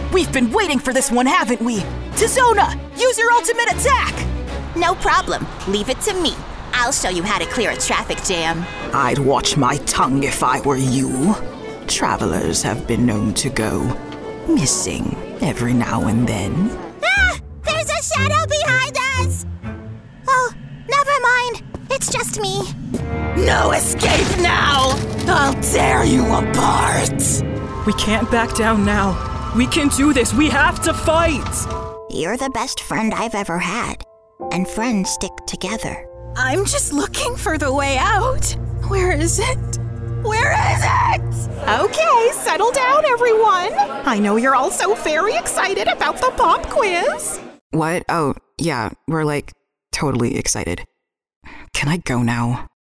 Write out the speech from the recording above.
We've been waiting for this one, haven't we? Tizona, use your ultimate attack! No problem. Leave it to me. I'll show you how to clear a traffic jam. I'd watch my tongue if I were you. Travelers have been known to go missing every now and then. Ah! There's a shadow behind us! Oh, never mind. It's just me. No escape now! I'll tear you apart! We can't back down now. We can do this. We have to fight! You're the best friend I've ever had. And friends stick together. I'm just looking for the way out. Where is it? Where is it? Okay, settle down, everyone. I know you're all so very excited about the pop quiz. What? Oh, yeah, we're totally excited. Can I go now?